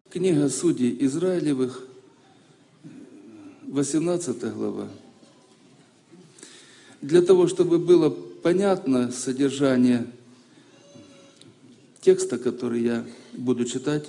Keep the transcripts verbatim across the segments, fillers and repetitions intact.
Книга Судей Израилевых, восемнадцатая глава. Для того, чтобы было понятно содержание текста, который я буду читать,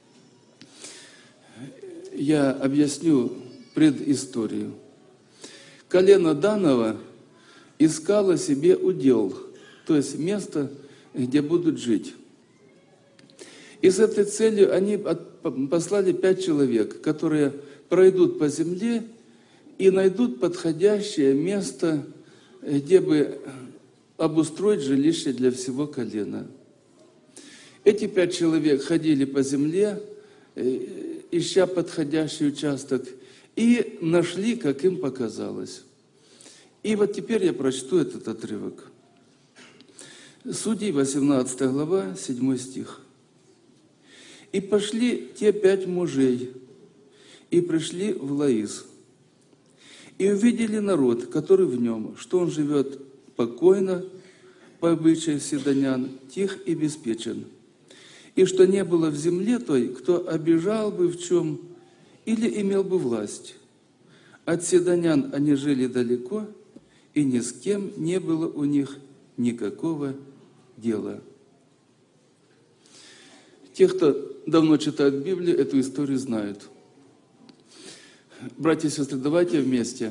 я объясню предысторию. Колено Данова искало себе удел, то есть место, где будут жить. И с этой целью они послали пять человек, которые пройдут по земле и найдут подходящее место, где бы обустроить жилище для всего колена. Эти пять человек ходили по земле, ища подходящий участок, и нашли, как им показалось. И вот теперь я прочту этот отрывок. Судей, восемнадцатая глава, седьмой стих. «И пошли те пять мужей, и пришли в Лаис, и увидели народ, который в нем, что он живет покойно, по обычаю сидонян, тих и беспечен, и что не было в земле той, кто обижал бы в чем или имел бы власть. От сидонян они жили далеко, и ни с кем не было у них никакого дела». Те, кто давно читают Библию, эту историю знают. Братья и сестры, давайте вместе.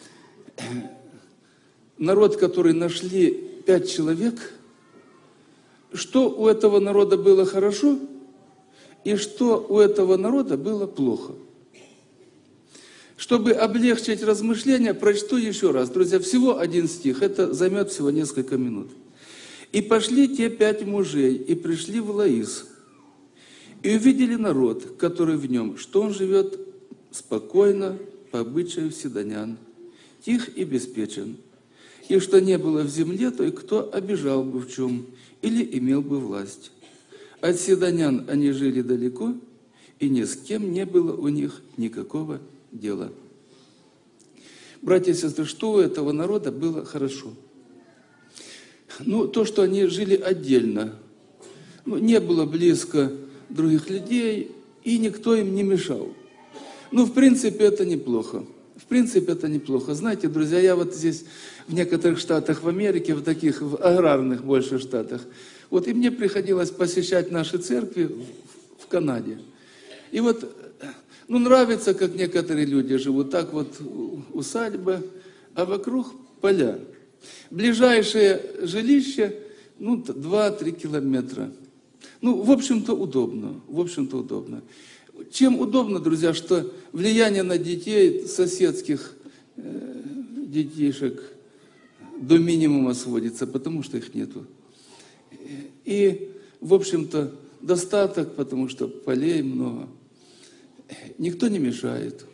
Народ, который нашли пять человек, что у этого народа было хорошо и что у этого народа было плохо. Чтобы облегчить размышления, прочту еще раз. Друзья, всего один стих, это займет всего несколько минут. «И пошли те пять мужей, и пришли в Лаис, и увидели народ, который в нем, что он живет спокойно, по обычаю сидонян, тих и беспечен, и что не было в земле той, кто обижал бы в чем или имел бы власть. От сидонян они жили далеко, и ни с кем не было у них никакого дела». Братья и сестры, что у этого народа было хорошо? Ну, то, что они жили отдельно. Ну, не было близко других людей, и никто им не мешал. Ну, в принципе, это неплохо. В принципе, это неплохо. Знаете, друзья, я вот здесь, в некоторых штатах в Америке, в таких, в аграрных больше штатах, вот и мне приходилось посещать наши церкви в, в Канаде. И вот, ну, нравится, как некоторые люди живут. Так вот, усадьба, а вокруг поля. Ближайшее жилище, ну, два-три километра. Ну, в общем-то, удобно. В общем-то, удобно. Чем удобно, друзья, что влияние на детей, соседских э, детишек до минимума сводится, потому что их нету. И, в общем-то, достаток, потому что полей много. Никто не мешает.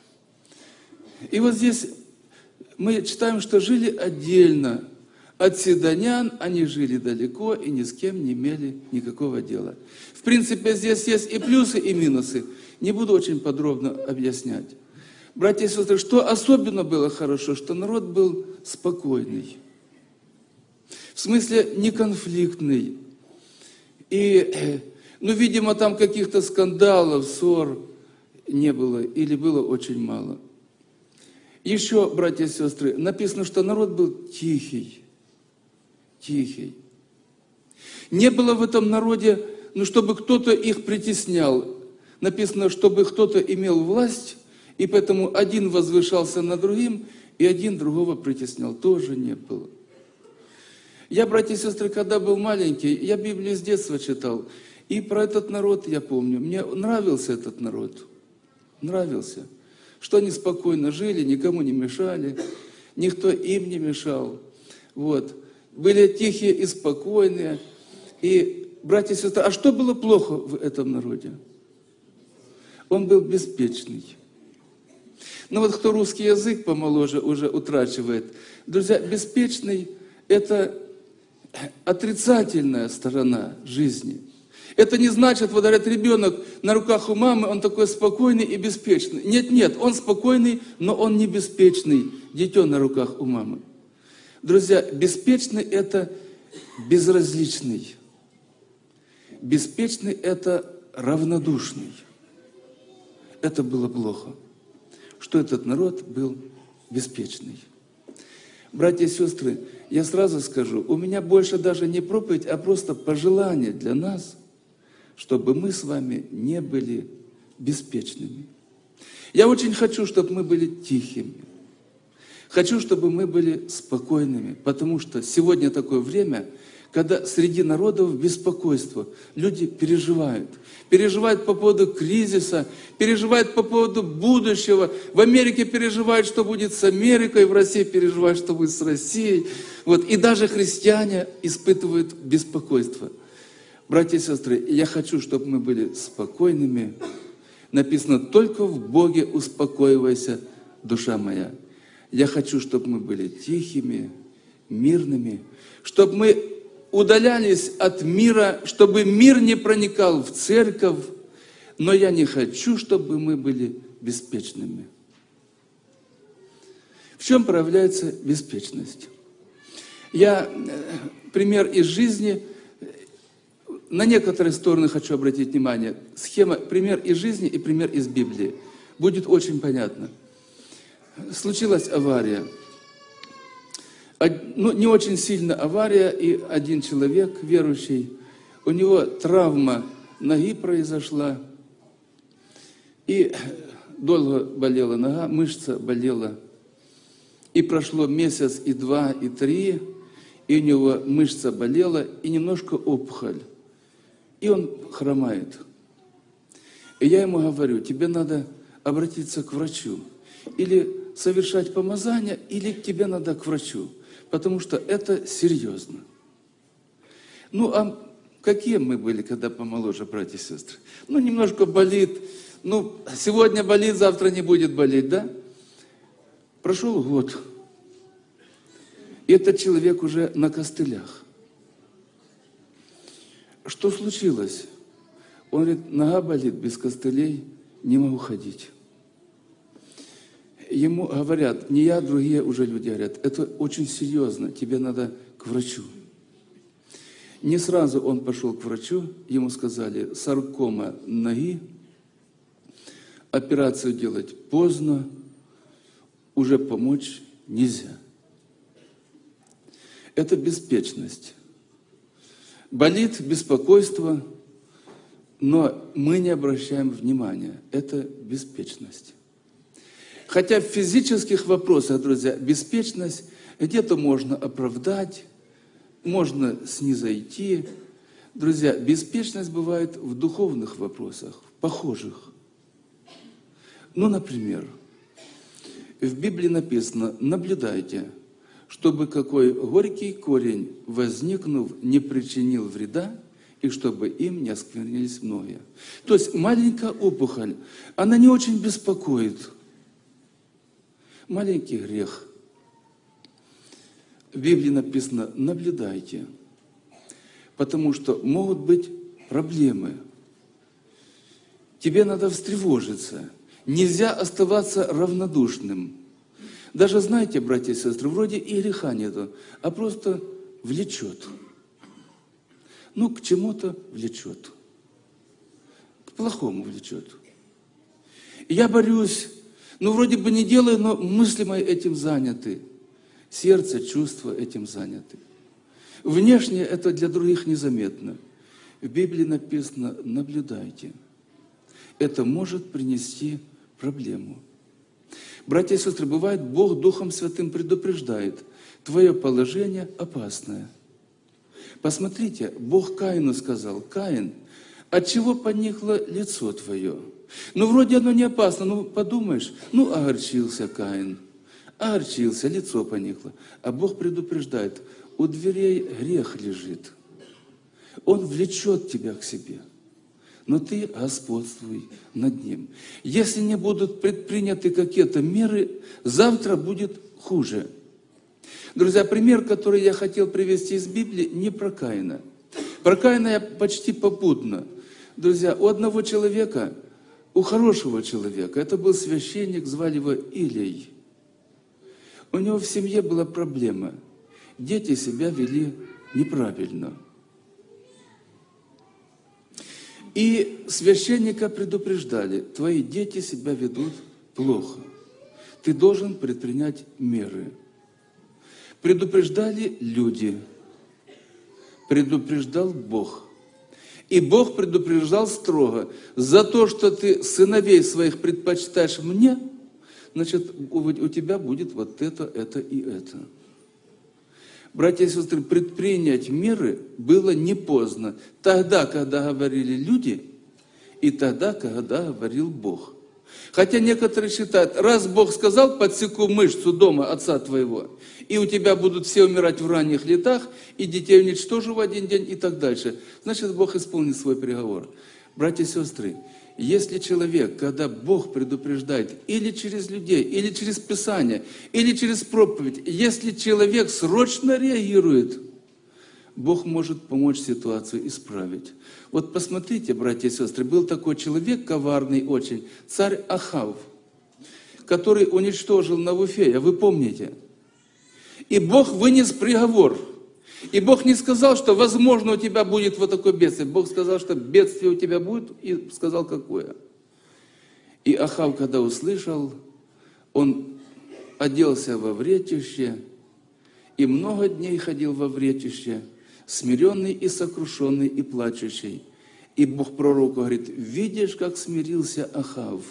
И вот здесь мы читаем, что жили отдельно. От сидонян они жили далеко и ни с кем не имели никакого дела. В принципе, здесь есть и плюсы, и минусы. Не буду очень подробно объяснять. Братья и сестры, что особенно было хорошо, что народ был спокойный. В смысле, неконфликтный. И, ну, видимо, там каких-то скандалов, ссор не было или было очень мало. Еще, братья и сестры, написано, что народ был тихий. Тихий. Не было в этом народе, ну, чтобы кто-то их притеснял. Написано, чтобы кто-то имел власть, и поэтому один возвышался над другим, и один другого притеснял. Тоже не было. Я, братья и сестры, когда был маленький, я Библию с детства читал, и про этот народ я помню. Мне нравился этот народ. Нравился. Что они спокойно жили, никому не мешали, никто им не мешал. Вот. Были тихие и спокойные. И, братья и сестры, а что было плохо в этом народе? Он был беспечный. Ну вот кто русский язык помоложе уже утрачивает. Друзья, беспечный – это отрицательная сторона жизни. Это не значит, вот говорят, ребенок на руках у мамы, он такой спокойный и беспечный. Нет, нет, он спокойный, но он не беспечный. Дитё на руках у мамы. Друзья, беспечный – это безразличный. Беспечный – это равнодушный. это было плохо, что этот народ был беспечный. Братья и сестры, я сразу скажу, у меня больше даже не проповедь, а просто пожелание для нас, чтобы мы с вами не были беспечными. Я очень хочу, чтобы мы были тихими. Хочу, чтобы мы были спокойными, потому что сегодня такое время, когда среди народов беспокойство. Люди переживают. Переживают по поводу кризиса, переживают по поводу будущего. В Америке переживают, что будет с Америкой, в России переживают, что будет с Россией. Вот. И даже христиане испытывают беспокойство. Братья и сестры, я хочу, чтобы мы были спокойными. Написано, только в Боге успокоивайся, душа моя. Я хочу, чтобы мы были тихими, мирными, чтобы мы удалялись от мира, чтобы мир не проникал в церковь, но я не хочу, чтобы мы были беспечными. В чем проявляется беспечность? Я пример из жизни, на некоторые стороны хочу обратить внимание. Схема, пример из жизни и пример из Библии. Будет очень понятно. Случилась авария. Ну, не очень сильно авария, и один человек, верующий, у него травма ноги произошла, и долго болела нога, мышца болела. И прошло месяц, и два, и три, и у него мышца болела, и немножко опухоль. И он хромает. И я ему говорю, тебе надо обратиться к врачу. Или совершать помазание, или тебе надо к врачу. Потому что это серьезно. Ну, а какие мы были, когда помоложе, братья и сестры? Ну, немножко болит. Ну, сегодня болит, завтра не будет болеть, да? Прошел год. И этот человек уже на костылях. Что случилось? Он говорит, нога болит, без костылей не могу ходить. Ему говорят, не я, другие уже люди говорят, это очень серьезно, тебе надо к врачу. Не сразу он пошел к врачу, ему сказали, саркома ноги, операцию делать поздно, уже помочь нельзя. Это беспечность. Болит беспокойство, но мы не обращаем внимания. Это беспечность. Хотя в физических вопросах, друзья, беспечность где-то можно оправдать, можно снизойти. Друзья, беспечность бывает в духовных вопросах, похожих. Ну, например, в Библии написано, наблюдайте, чтобы какой горький корень, возникнув, не причинил вреда, и чтобы им не осквернились многие. То есть маленькая опухоль, она не очень беспокоит. Маленький грех. В Библии написано, наблюдайте, потому что могут быть проблемы. Тебе надо встревожиться. Нельзя оставаться равнодушным. Даже, знаете, братья и сестры, вроде и греха нету, а просто влечет. Ну, к чему-то влечет. К плохому влечет. Я борюсь. Ну, вроде бы не делаю, но мысли мои этим заняты. Сердце, чувства этим заняты. Внешне это для других незаметно. В Библии написано, наблюдайте. Это может принести проблему. Братья и сестры, бывает, Бог Духом Святым предупреждает, твое положение опасное. Посмотрите, Бог Каину сказал, Каин, от чего поникло лицо твое? Ну, вроде оно не опасно, ну, подумаешь, ну, огорчился Каин, огорчился, лицо поникло. А Бог предупреждает, у дверей грех лежит. Он влечет тебя к себе, но ты господствуй над ним. Если не будут предприняты какие-то меры, завтра будет хуже. Друзья, пример, который я хотел привести из Библии, не про Каина. Про Каина я почти попутно. Друзья, у одного человека, у хорошего человека, это был священник, звали его Илей. У него в семье была проблема. Дети себя вели неправильно. И священника предупреждали: твои дети себя ведут плохо. Ты должен предпринять меры. Предупреждали люди. Предупреждал Бог. И Бог предупреждал строго: за то, что ты сыновей своих предпочитаешь мне, значит, у тебя будет вот это, это и это. Братья и сестры, предпринять меры было не поздно. Тогда, когда говорили люди, и тогда, когда говорил Бог. Хотя некоторые считают, раз Бог сказал: подсеку мышцу дома отца твоего, и у тебя будут все умирать в ранних летах, и детей уничтожу в один день, и так дальше, значит, Бог исполнит свой приговор. Братья и сестры, если человек, когда Бог предупреждает, или через людей, или через Писание, или через проповедь, если человек срочно реагирует, Бог может помочь ситуацию исправить. Вот посмотрите, братья и сестры, был такой человек коварный очень, царь Ахав, который уничтожил Навуфея, вы помните? И Бог вынес приговор. И Бог не сказал, что возможно у тебя будет вот такое бедствие. Бог сказал, что бедствие у тебя будет, и сказал, какое. И Ахав, когда услышал, он оделся во вретище, и много дней ходил во вретище, смиренный и сокрушенный и плачущий. И Бог пророку говорит: видишь, как смирился Ахав.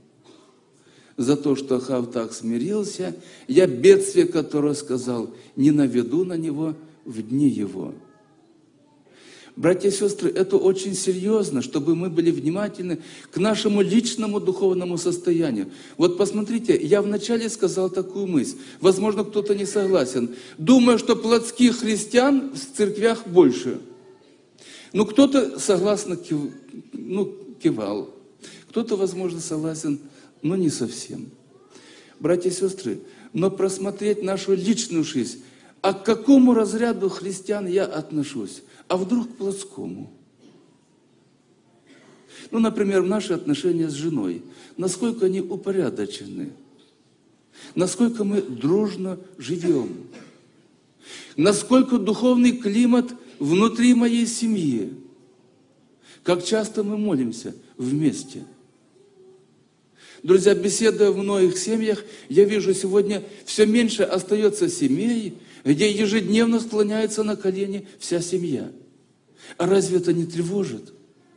За то, что Ахав так смирился, я бедствие, которое сказал, не наведу на него в дни его. Братья и сестры, это очень серьезно, чтобы мы были внимательны к нашему личному духовному состоянию. Вот посмотрите, я вначале сказал такую мысль, возможно, кто-то не согласен. Думаю, что плотских христиан в церквях больше. Ну, кто-то согласно кив... ну, кивал, кто-то, возможно, согласен, но не совсем. Братья и сестры, но просмотреть нашу личную жизнь, а к какому разряду христиан я отношусь? А вдруг к плотскому? Ну, например, наши отношения с женой. Насколько они упорядочены? Насколько мы дружно живем? Насколько духовный климат внутри моей семьи? Как часто мы молимся вместе? Друзья, беседуя в многих семьях, я вижу, сегодня все меньше остается семей, где ежедневно склоняется на колени вся семья. А разве это не тревожит?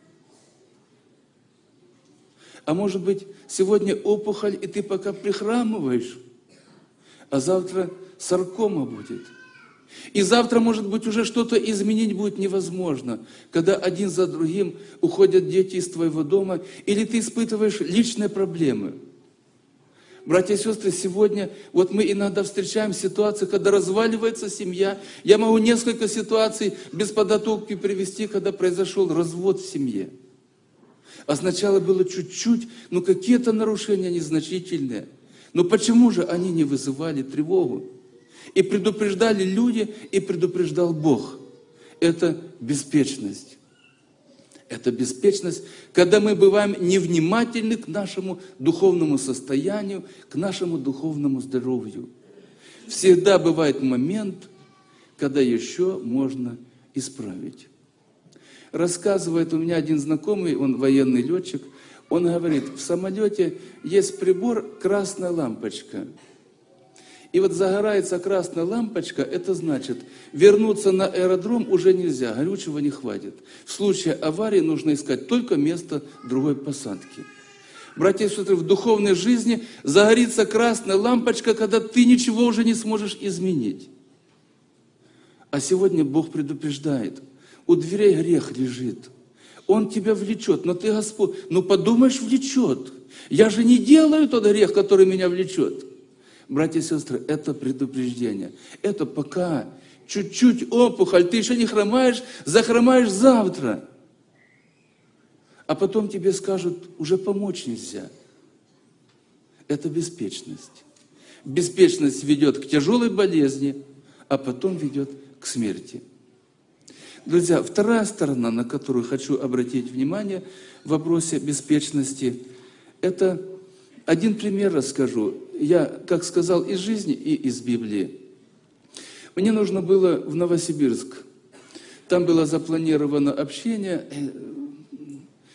А может быть, сегодня опухоль, и ты пока прихрамываешь, а завтра саркома будет. И завтра, может быть, уже что-то изменить будет невозможно, когда один за другим уходят дети из твоего дома, или ты испытываешь личные проблемы. Братья и сестры, сегодня вот мы иногда встречаем ситуации, когда разваливается семья. Я могу несколько ситуаций без подготовки привести, когда произошел развод в семье. А сначала было чуть-чуть, но какие-то нарушения незначительные. Но почему же они не вызывали тревогу? И предупреждали люди, и предупреждал Бог. Это беспечность. Это беспечность, когда мы бываем невнимательны к нашему духовному состоянию, к нашему духовному здоровью. Всегда бывает момент, когда еще можно исправить. Рассказывает у меня один знакомый, он военный летчик, он говорит, в самолете есть прибор «красная лампочка». И вот загорается красная лампочка, это значит, вернуться на аэродром уже нельзя, горючего не хватит. В случае аварии нужно искать только место другой посадки. Братья и сестры, в духовной жизни загорится красная лампочка, когда ты ничего уже не сможешь изменить. А сегодня Бог предупреждает, у дверей грех лежит. Он тебя влечет, но ты, Господь, ну подумаешь, влечет. Я же не делаю тот грех, который меня влечет. Братья и сестры, это предупреждение. Это пока чуть-чуть опухоль, ты еще не хромаешь, захромаешь завтра. А потом тебе скажут, уже помочь нельзя. Это беспечность. Беспечность ведет к тяжелой болезни, а потом ведет к смерти. Друзья, вторая сторона, на которую хочу обратить внимание в вопросе беспечности, это один пример расскажу. Я, как сказал, из жизни и из Библии. Мне нужно было в Новосибирск. Там было запланировано общение.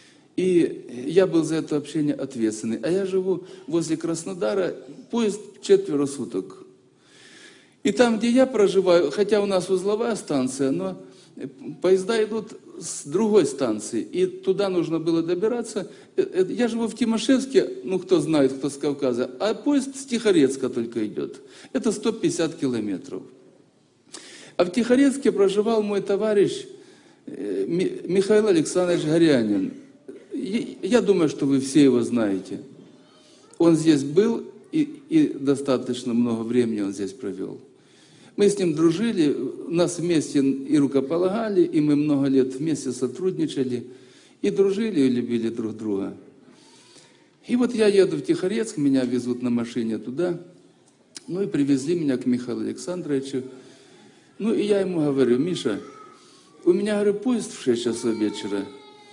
И я был за это общение ответственный. А я живу возле Краснодара, поезд четверо суток. И там, где я проживаю, хотя у нас узловая станция, но поезда идут с другой станции, и туда нужно было добираться. Я живу в Тимошевске, ну кто знает, кто с Кавказа, а поезд с Тихорецка только идет. Это сто пятьдесят километров. А в Тихорецке проживал мой товарищ Михаил Александрович Горянин. Я думаю, что вы все его знаете. Он здесь был, и, и достаточно много времени он здесь провел. Мы с ним дружили, нас вместе и рукополагали, и мы много лет вместе сотрудничали, и дружили, и любили друг друга. И вот я еду в Тихорецк, меня везут на машине туда, ну и привезли меня к Михаилу Александровичу. Ну и я ему говорю: Миша, у меня, говорю, поезд в шесть часов вечера.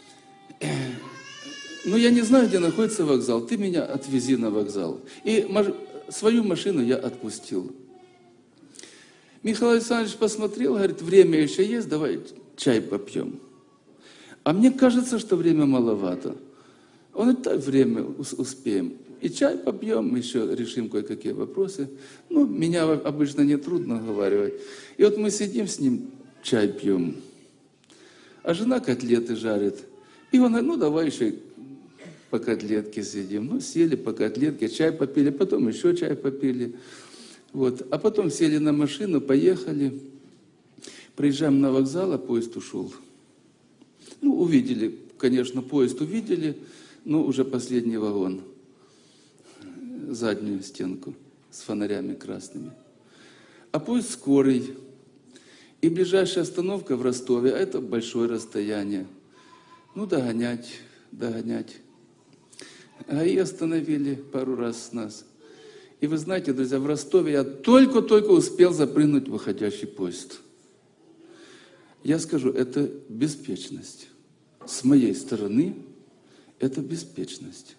Ну я не знаю, где находится вокзал, ты меня отвези на вокзал. И свою машину я отпустил. Михаил Александрович посмотрел, говорит: время еще есть, давай чай попьем. А мне кажется, что время маловато. Он говорит: так, время успеем. И чай попьем, еще решим кое-какие вопросы. Ну, меня обычно не трудно уговаривать. И вот мы сидим с ним, чай пьем. А жена котлеты жарит. И он говорит: ну, давай еще по котлетке сидим. Ну, сели по котлетке, чай попили, потом еще чай попили. Вот. А потом сели на машину, поехали. Приезжаем на вокзал, а поезд ушел. Ну, увидели, конечно, поезд увидели, но уже последний вагон. Заднюю стенку с фонарями красными. А поезд скорый. И ближайшая остановка в Ростове, а это большое расстояние. Ну, догонять, догонять. А и остановили пару раз нас. И вы знаете, друзья, в Ростове я только-только успел запрыгнуть в выходящий поезд. Я скажу, это беспечность. С моей стороны, это беспечность.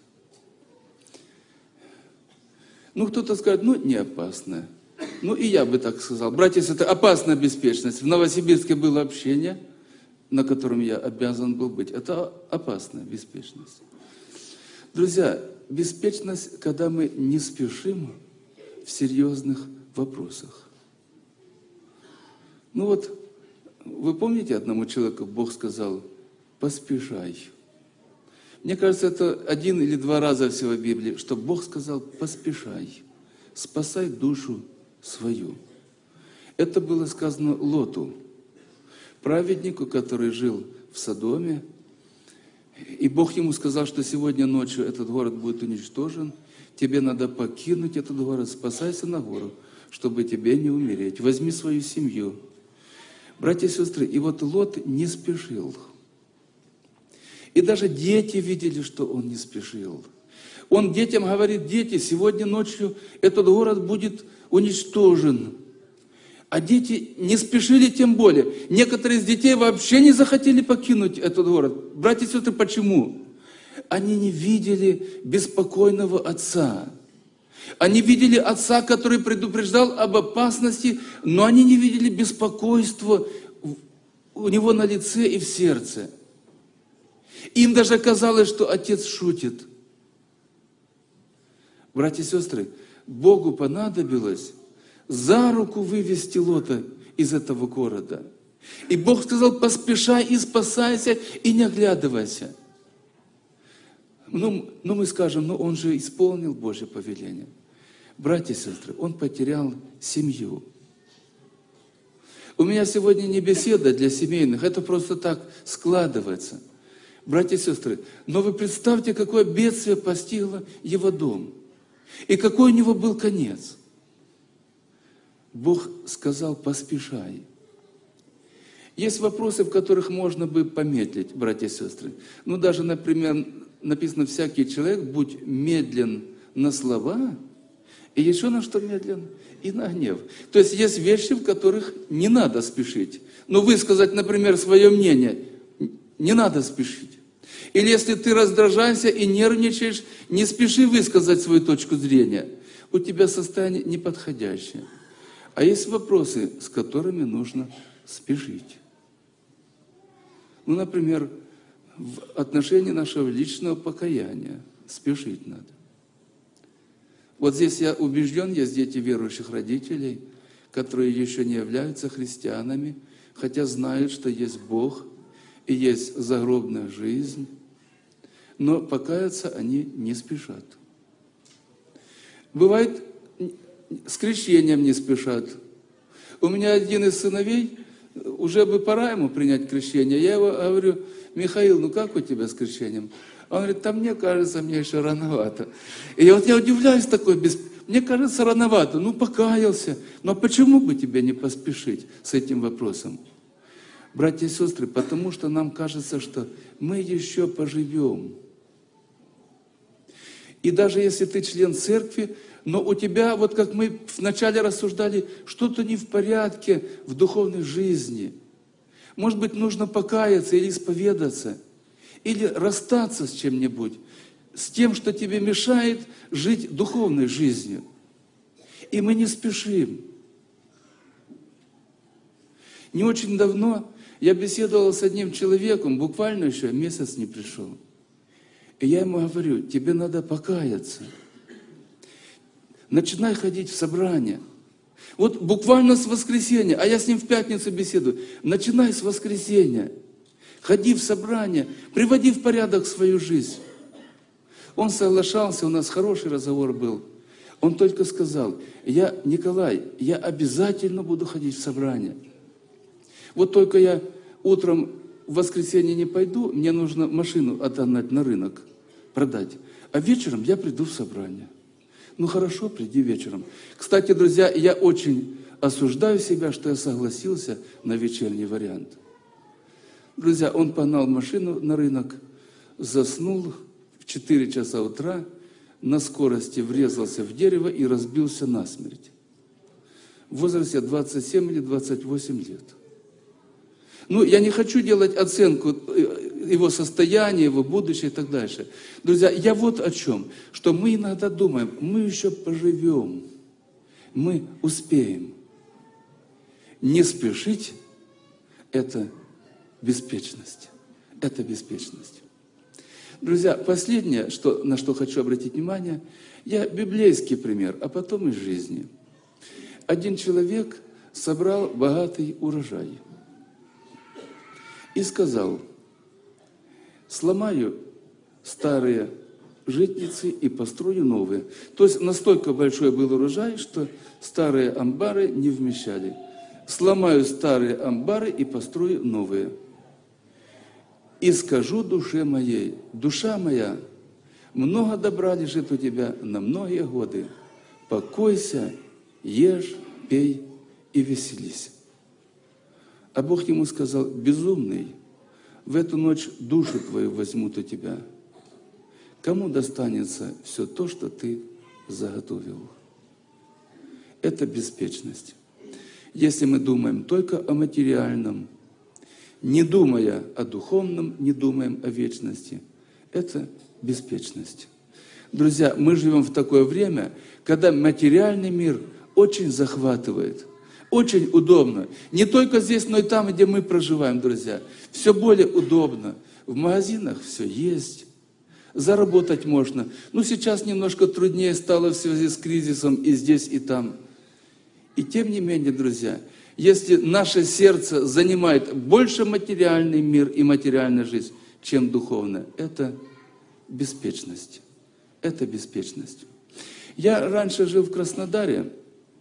Ну, кто-то скажет: ну, не опасно. Ну, и я бы так сказал. Братья, это опасная беспечность. В Новосибирске было общение, на котором я обязан был быть. Это опасная беспечность. Друзья, беспечность, когда мы не спешим в серьезных вопросах. Ну вот, вы помните, одному человеку Бог сказал: поспешай. Мне кажется, это один или два раза всего в Библии, что Бог сказал: поспешай, спасай душу свою. Это было сказано Лоту, праведнику, который жил в Содоме. И Бог ему сказал, что сегодня ночью этот город будет уничтожен, тебе надо покинуть этот город, спасайся на гору, чтобы тебе не умереть. Возьми свою семью. Братья и сестры, и вот Лот не спешил. И даже дети видели, что он не спешил. Он детям говорит: дети, сегодня ночью этот город будет уничтожен. А дети не спешили тем более. Некоторые из детей вообще не захотели покинуть этот город. Братья и сестры, почему? Они не видели беспокойного отца. Они видели отца, который предупреждал об опасности, но они не видели беспокойства у него на лице и в сердце. Им даже казалось, что отец шутит. Братья и сестры, Богу понадобилось за руку вывести Лота из этого города. И Бог сказал: поспешай и спасайся, и не оглядывайся. Ну, ну мы скажем: ну он же исполнил Божье повеление. Братья и сестры, он потерял семью. У меня сегодня не беседа для семейных, это просто так складывается. Братья и сестры, но вы представьте, какое бедствие постигло его дом. И какой у него был конец. Бог сказал: поспешай. Есть вопросы, в которых можно бы помедлить, братья и сестры. Ну, даже, например, написано: всякий человек будь медлен на слова, и еще на что медлен? И на гнев. То есть есть вещи, в которых не надо спешить. Но высказать, например, свое мнение не надо спешить. Или если ты раздражаешься и нервничаешь, не спеши высказать свою точку зрения. У тебя состояние неподходящее. А есть вопросы, с которыми нужно спешить. Ну, например, в отношении нашего личного покаяния. Спешить надо. Вот здесь я убежден, есть дети верующих родителей, которые еще не являются христианами, хотя знают, что есть Бог и есть загробная жизнь, но покаяться они не спешат. Бывает, с крещением не спешат. У меня один из сыновей, уже бы пора ему принять крещение. Я его говорю: Михаил, ну как у тебя с крещением? Он говорит: да мне кажется, мне еще рановато. И вот я удивляюсь такой, без... мне кажется, рановато. Ну, покаялся. Но почему бы тебе не поспешить с этим вопросом? Братья и сестры, потому что нам кажется, что мы еще поживем. И даже если ты член церкви, но у тебя, вот как мы вначале рассуждали, что-то не в порядке в духовной жизни. Может быть, нужно покаяться или исповедаться, или расстаться с чем-нибудь, с тем, что тебе мешает жить духовной жизнью. И мы не спешим. Не очень давно я беседовал с одним человеком, буквально еще месяц не пришел. И я ему говорю: тебе надо покаяться. Начинай ходить в собрание. Вот буквально с воскресенья, а я с ним в пятницу беседую. Начинай с воскресенья. Ходи в собрание, приводи в порядок свою жизнь. Он соглашался, у нас хороший разговор был. Он только сказал: я, Николай, я обязательно буду ходить в собрание. Вот только я утром в воскресенье не пойду, мне нужно машину отогнать на рынок, продать. А вечером я приду в собрание. Ну хорошо, приди вечером. Кстати, друзья, я очень осуждаю себя, что я согласился на вечерний вариант. Друзья, он погнал машину на рынок, заснул в четыре часа утра, на скорости врезался в дерево и разбился насмерть. В возрасте двадцать семь или двадцать восемь лет. Ну, я не хочу делать оценку его состояния, его будущее и так дальше. Друзья, я вот о чем, что мы иногда думаем, мы еще поживем, мы успеем. Не спешить – это беспечность. Это беспечность. Друзья, последнее, что, на что хочу обратить внимание, я библейский пример, а потом из жизни. Один человек собрал богатый урожай и сказал: сломаю старые житницы и построю новые. То есть настолько большой был урожай, что старые амбары не вмещали. Сломаю старые амбары и построю новые. И скажу душе моей: душа моя, много добра лежит у тебя на многие годы. Покойся, ешь, пей и веселись. А Бог ему сказал: безумный, в эту ночь душу твою возьмут у тебя. Кому достанется все то, что ты заготовил? Это беспечность. Если мы думаем только о материальном, не думая о духовном, не думаем о вечности, это беспечность. Друзья, мы живем в такое время, когда материальный мир очень захватывает. Очень удобно. Не только здесь, но и там, где мы проживаем, друзья. Все более удобно. В магазинах все есть. Заработать можно. Ну, сейчас немножко труднее стало в связи с кризисом и здесь, и там. И тем не менее, друзья, если наше сердце занимает больше материальный мир и материальная жизнь, чем духовная, это беспечность. Это беспечность. Я раньше жил в Краснодаре,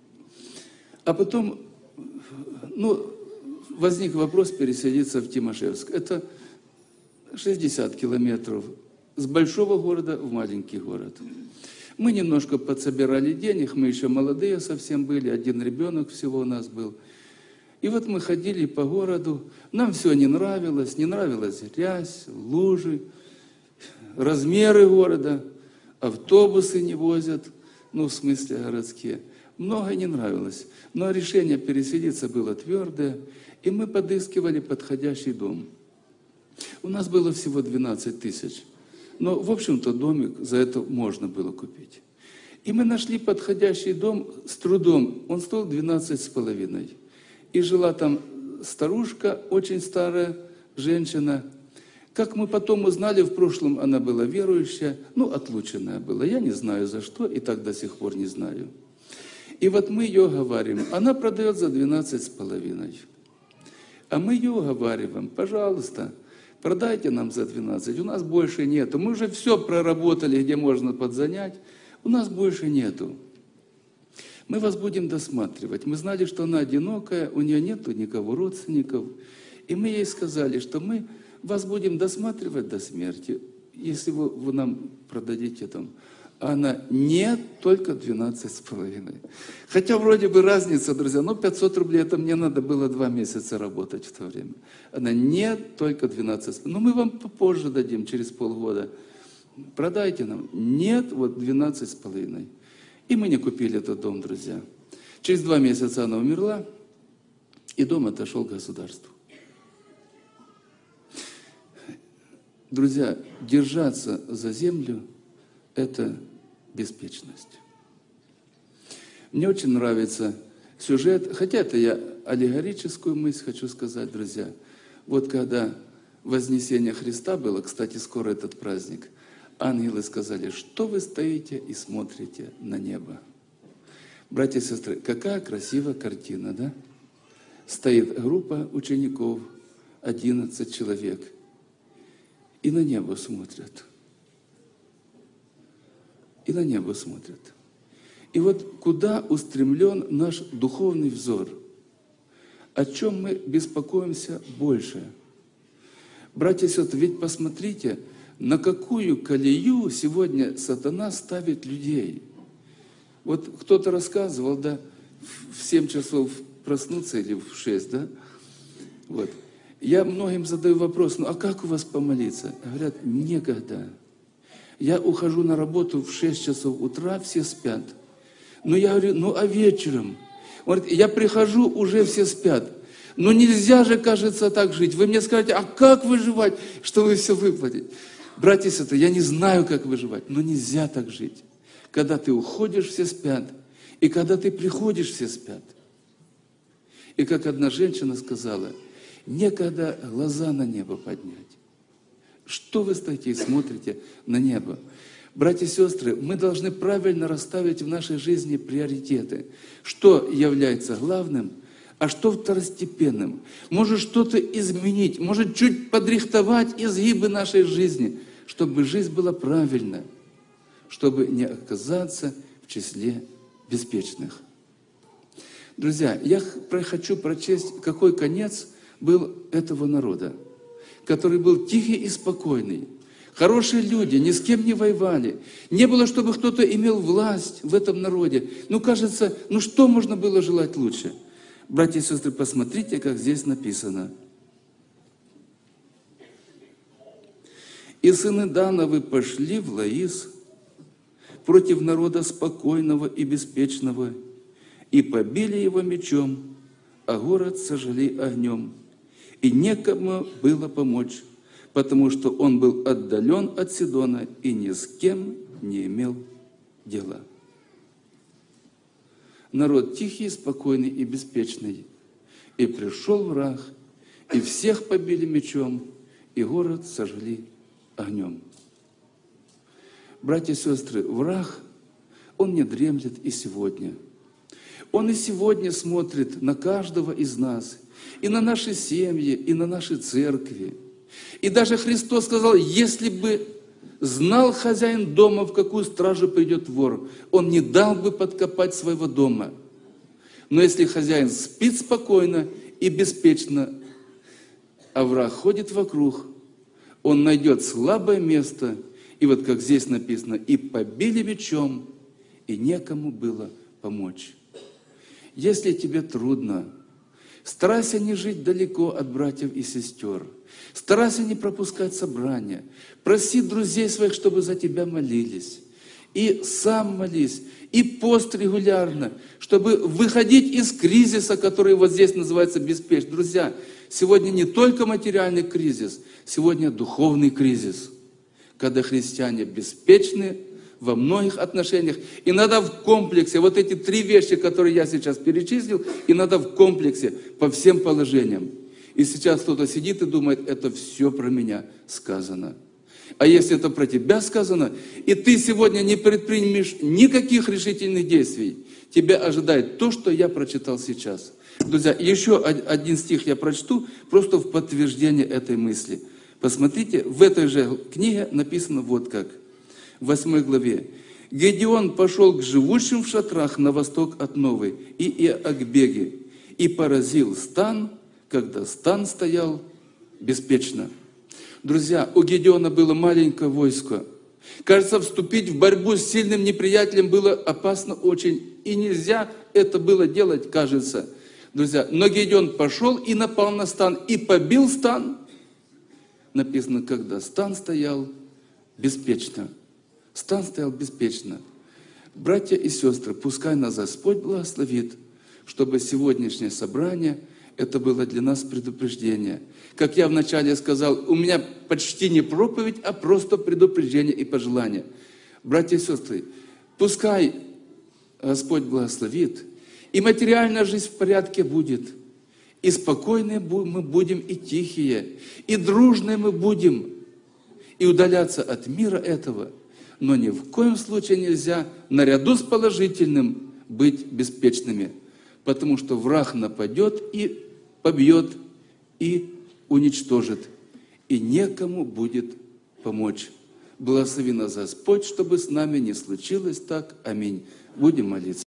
а потом, ну, возник вопрос переселиться в Тимошевск. Это шестьдесят километров с большого города в маленький город. Мы немножко подсобирали денег, мы еще молодые совсем были, один ребенок всего у нас был. И вот мы ходили по городу, нам все не нравилось, не нравилась грязь, лужи, размеры города, автобусы не возят, ну, в смысле городские. Многое не нравилось, но решение переселиться было твердое, и мы подыскивали подходящий дом. У нас было всего двенадцать тысяч, но, в общем-то, домик за это можно было купить. И мы нашли подходящий дом с трудом, он стоил двенадцать с половиной. И жила там старушка, очень старая женщина, Как мы потом узнали, в прошлом она была верующая, ну, отлученная была. Я не знаю за что, и так до сих пор не знаю. И вот мы ее уговариваем. Она продает за двенадцать с половиной. А мы ее уговариваем, пожалуйста, продайте нам за двенадцать. У нас больше нету. Мы уже все проработали, где можно подзанять. У нас больше нету. Мы вас будем досматривать. Мы знали, что она одинокая, у нее нету никого родственников. И мы ей сказали, что мы вас будем досматривать до смерти, если вы, вы нам продадите там. А она, нет, только двенадцать с половиной. Хотя вроде бы разница, друзья, но пятьсот рублей, это мне надо было два месяца работать в то время. Она, нет, только двенадцать с половиной. Ну, мы вам попозже дадим, через полгода. Продайте нам. Нет, вот двенадцать с половиной. И мы не купили этот дом, друзья. Через два месяца она умерла, и дом отошел государству. Друзья, держаться за землю – это беспечность. Мне очень нравится сюжет, хотя это я аллегорическую мысль хочу сказать, друзья. Вот когда Вознесение Христа было, кстати, скоро этот праздник, ангелы сказали, что вы стоите и смотрите на небо. Братья и сестры, какая красивая картина, да? Стоит группа учеников, одиннадцать человек, и на небо смотрят. И на небо смотрят. И вот куда устремлен наш духовный взор? О чем мы беспокоимся больше? Братья и сестры, ведь посмотрите, на какую колею сегодня сатана ставит людей. Вот кто-то рассказывал, да, в семь часов проснуться или в шесть, да? Вот. Я многим задаю вопрос, ну а как у вас помолиться? Говорят, некогда. Я ухожу на работу в шесть часов утра, все спят. Но я говорю, ну а вечером? Он говорит, я прихожу, уже все спят. Но нельзя же, кажется, так жить. Вы мне скажете, а как выживать, что вы все выплатите? Братья и сестры, я не знаю, как выживать, но нельзя так жить. Когда ты уходишь, все спят. И когда ты приходишь, все спят. И как одна женщина сказала, некогда глаза на небо поднять. Что вы стоите и смотрите на небо? Братья и сестры, мы должны правильно расставить в нашей жизни приоритеты. Что является главным, а что второстепенным? Может что-то изменить, может чуть подрихтовать изгибы нашей жизни, чтобы жизнь была правильной, чтобы не оказаться в числе беспечных. Друзья, я хочу прочесть, какой конец был этого народа, который был тихий и спокойный. Хорошие люди, ни с кем не воевали. Не было, чтобы кто-то имел власть в этом народе. Ну, кажется, ну что можно было желать лучше? Братья и сестры, посмотрите, как здесь написано. «И сыны Дановы пошли в Лаис против народа спокойного и беспечного, и побили его мечом, а город сожгли огнем. И некому было помочь, потому что он был отдален от Сидона и ни с кем не имел дела». Народ тихий, спокойный и беспечный. И пришел враг, и всех побили мечом, и город сожгли огнем. Братья и сестры, враг, он не дремлет и сегодня. Он и сегодня смотрит на каждого из нас, и на наши семьи, и на наши церкви. И даже Христос сказал, если бы знал хозяин дома, в какую стражу придет вор, он не дал бы подкопать своего дома. Но если хозяин спит спокойно и беспечно, а враг ходит вокруг, он найдет слабое место, и вот как здесь написано, и побили мечом, и некому было помочь. Если тебе трудно, старайся не жить далеко от братьев и сестер. Старайся не пропускать собрания. Проси друзей своих, чтобы за тебя молились. И сам молись. И пост регулярно, чтобы выходить из кризиса, который вот здесь называется беспечность. Друзья, сегодня не только материальный кризис, сегодня духовный кризис. Когда христиане беспечны во многих отношениях. И надо в комплексе, вот эти три вещи, которые я сейчас перечислил, и надо в комплексе по всем положениям. И сейчас кто-то сидит и думает, это все про меня сказано. А если это про тебя сказано, и ты сегодня не предпримешь никаких решительных действий, тебя ожидает то, что я прочитал сейчас. Друзья, еще один стих я прочту, просто в подтверждение этой мысли. Посмотрите, в этой же книге написано вот как, в восьмой главе. «Гедеон пошел к живущим в шатрах на восток от Новой и Иогбеге, и поразил стан, когда стан стоял беспечно». Друзья, у Гедеона было маленькое войско. Кажется, вступить в борьбу с сильным неприятелем было опасно очень, и нельзя это было делать, кажется. Друзья, но Гедеон пошел и напал на стан, и побил стан. Написано, когда стан стоял беспечно. Стан стоял беспечно. Братья и сестры, пускай нас Господь благословит, чтобы сегодняшнее собрание, это было для нас предупреждение. Как я вначале сказал, у меня почти не проповедь, а просто предупреждение и пожелание. Братья и сестры, пускай Господь благословит, и материальная жизнь в порядке будет, и спокойные мы будем, и тихие, и дружные мы будем, и удаляться от мира этого. Но ни в коем случае нельзя наряду с положительным быть беспечными, потому что враг нападет и побьет, и уничтожит, и некому будет помочь. Благослови нас Господь, чтобы с нами не случилось так. Аминь. Будем молиться.